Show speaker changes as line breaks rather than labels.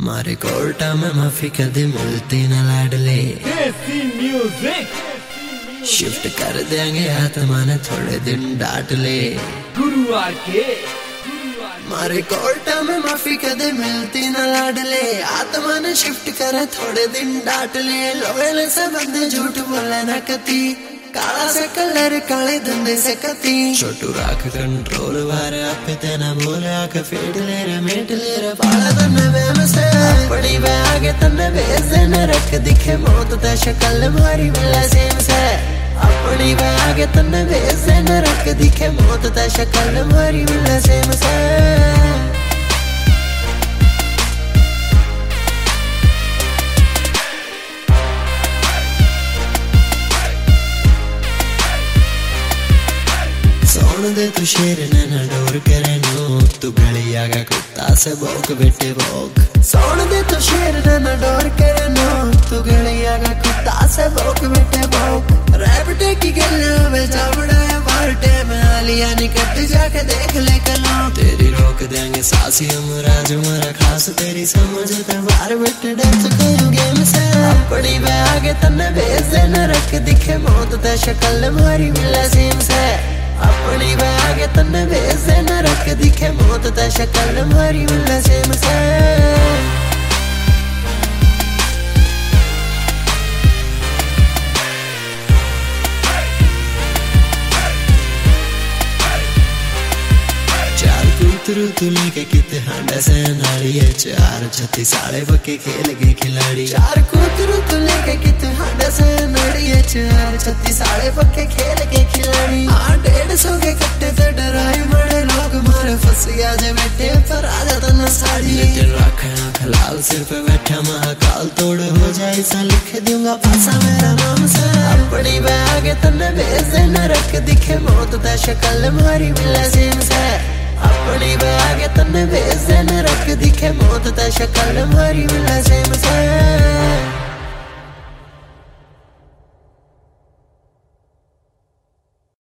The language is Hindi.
मारे कोर्टा में माफी कदे मिलती न लाडले।
देसी म्यूजिक
शिफ्ट कर देंगे आत्मा ने थोड़े दिन डांट ले।
गुरुवार के
मारे कोर्टा में माफी कदे मिलती न लाडले। आत्मा ने शिफ्ट करे थोड़े दिन डांट ले। लोयल से बंदे झूठ बोले न कती। काला से कलर काले धंधे से कती। छोटू राख कंट्रोल वारे आपे तेना बोले आके फेड ले रे मेट ले रे बाला तन्ने बेम से बड़ी वे आगे तन्ने बेस न रख दिखे मौत ते शक्ल मारी मिला सेम से। अपनी वे आगे तन्ने बेस न रख दिखे मौत ते शक्ल मारी मिला सेम से। दे तू शेर न डोर करे नो तू गलिया का कुत्ता से भौंक बेटे भौंक। सोन दे तू शेर न डोर करे नो तू गलिया का कुत्ता से भौंक बेटे भौंक। रैपटे की गलिया में चावड़ा है बाल्टे में आलिया निकट जाके देख ले कलो। तेरी रोक देंगे सासी अमराज हमारा खास तेरी समझ ते बार बेटे डेथ करूं गेम से। अपनी वे आगे तन्ने भेज न रख दिखे मौत ते शक्ल मारी मिला सेम से। अपनी वे आगे तन्ने भेज न रख दिखे मौत ते शक्ल मारी मिला सेम से। कूतरू तू लेके किते हांडा से नाड़िए। चार छत्ती साले बके खेल के खिलाड़ी। चार कूतरू तू लेके किते हांडा से नाड़िए। चार छत्ती साले बके खेल के खिलाड़ी। 150 के कट्टे ते डराए बड़े लोग मारे फसिया जे बैठे पर आ जाता न साड़ी। लेकिन रखना खलाल सिर पे बैठा महाकाल तोड़ हो जाए सा लिख दूंगा फांसा मेरा नाम से। अपनी वे आगे तन्ने भेज न रख दिखे मौत ते शक्ल मारी मिला सेम से। अपनी वे आगे तन्ने भेज न रख दिखे मौत ते शक्ल मारी मिला सेम से।